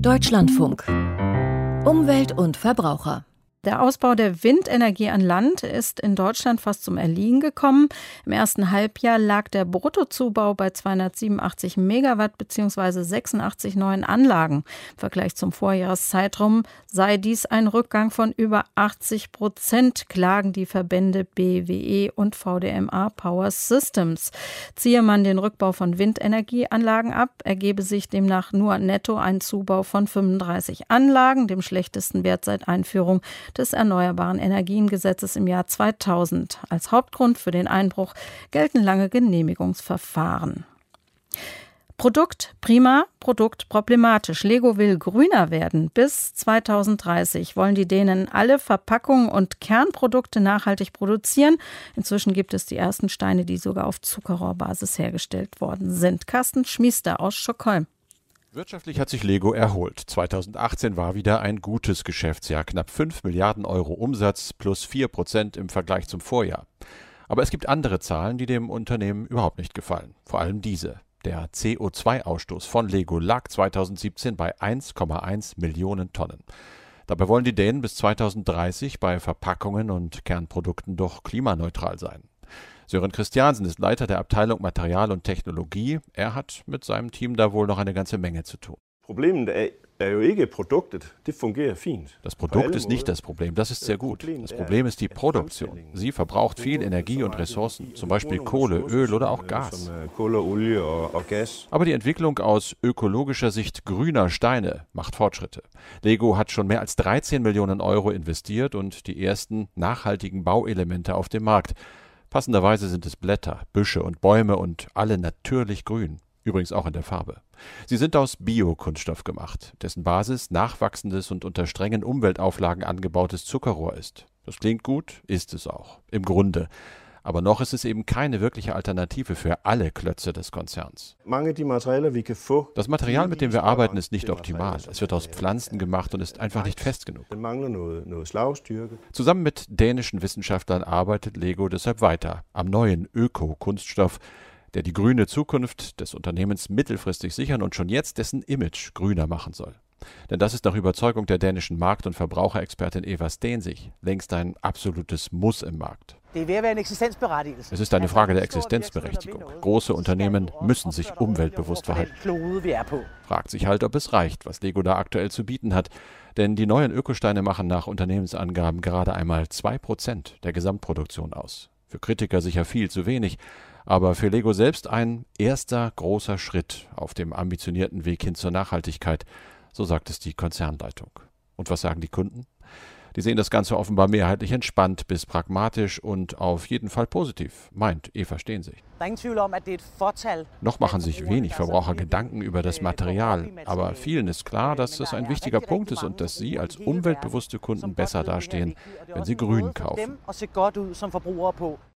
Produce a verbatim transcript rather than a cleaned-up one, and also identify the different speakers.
Speaker 1: Deutschlandfunk. Umwelt und Verbraucher.
Speaker 2: Der Ausbau der Windenergie an Land ist in Deutschland fast zum Erliegen gekommen. Im ersten Halbjahr lag der Bruttozubau bei zweihundertsiebenundachtzig Megawatt bzw. sechsundachtzig neuen Anlagen. Im Vergleich zum Vorjahreszeitraum sei dies ein Rückgang von über achtzig Prozent, klagen die Verbände B W E und V D M A Power Systems. Ziehe man den Rückbau von Windenergieanlagen ab, ergebe sich demnach nur netto ein Zubau von fünfunddreißig Anlagen, dem schlechtesten Wert seit Einführung des Erneuerbaren Energiengesetzes im Jahr zweitausend. Als Hauptgrund für den Einbruch gelten lange Genehmigungsverfahren. Produkt prima, Produkt problematisch. Lego will grüner werden. Bis zweitausenddreißig wollen die Dänen alle Verpackungen und Kernprodukte nachhaltig produzieren. Inzwischen gibt es die ersten Steine, die sogar auf Zuckerrohrbasis hergestellt worden sind. Carsten Schmiester aus Stockholm.
Speaker 3: Wirtschaftlich hat sich Lego erholt. zweitausendachtzehn war wieder ein gutes Geschäftsjahr. Knapp fünf Milliarden Euro Umsatz plus vier Prozent im Vergleich zum Vorjahr. Aber es gibt andere Zahlen, die dem Unternehmen überhaupt nicht gefallen. Vor allem diese. Der C O zwei Ausstoß von Lego lag zweitausendsiebzehn bei eins Komma eins Millionen Tonnen. Dabei wollen die Dänen bis zweitausenddreißig bei Verpackungen und Kernprodukten doch klimaneutral sein. Søren Christiansen ist Leiter der Abteilung Material und Technologie. Er hat mit seinem Team da wohl noch eine ganze Menge zu tun. Das Produkt ist nicht das Problem, das ist sehr gut. Das Problem ist die Produktion. Sie verbraucht viel Energie und Ressourcen, zum Beispiel Kohle, Öl oder auch Gas. Aber die Entwicklung aus ökologischer Sicht grüner Steine macht Fortschritte. Lego hat schon mehr als dreizehn Millionen Euro investiert und die ersten nachhaltigen Bauelemente auf dem Markt. Passenderweise sind es Blätter, Büsche und Bäume und alle natürlich grün. Übrigens auch in der Farbe. Sie sind aus Biokunststoff gemacht, dessen Basis nachwachsendes und unter strengen Umweltauflagen angebautes Zuckerrohr ist. Das klingt gut, ist es auch. Im Grunde. Aber noch ist es eben keine wirkliche Alternative für alle Klötze des Konzerns. Das Material, mit dem wir arbeiten, ist nicht optimal. Es wird aus Pflanzen gemacht und ist einfach nicht fest genug. Zusammen mit dänischen Wissenschaftlern arbeitet Lego deshalb weiter am neuen Öko-Kunststoff, der die grüne Zukunft des Unternehmens mittelfristig sichern und schon jetzt dessen Image grüner machen soll. Denn das ist nach Überzeugung der dänischen Markt- und Verbraucherexpertin Eva Stensig längst ein absolutes Muss im Markt. Es ist eine Frage der Existenzberechtigung. Große Unternehmen müssen sich umweltbewusst verhalten. Fragt sich halt, ob es reicht, was Lego da aktuell zu bieten hat. Denn die neuen Ökosteine machen nach Unternehmensangaben gerade einmal zwei Prozent der Gesamtproduktion aus. Für Kritiker sicher viel zu wenig, aber für Lego selbst ein erster großer Schritt auf dem ambitionierten Weg hin zur Nachhaltigkeit, so sagt es die Konzernleitung. Und was sagen die Kunden? Die sehen das Ganze offenbar mehrheitlich entspannt bis pragmatisch und auf jeden Fall positiv, meint Eva Stensig. Noch machen sich wenig Verbraucher Gedanken über das Material, aber vielen ist klar, dass es ein wichtiger Punkt ist und dass sie als umweltbewusste Kunden besser dastehen, wenn sie grün kaufen.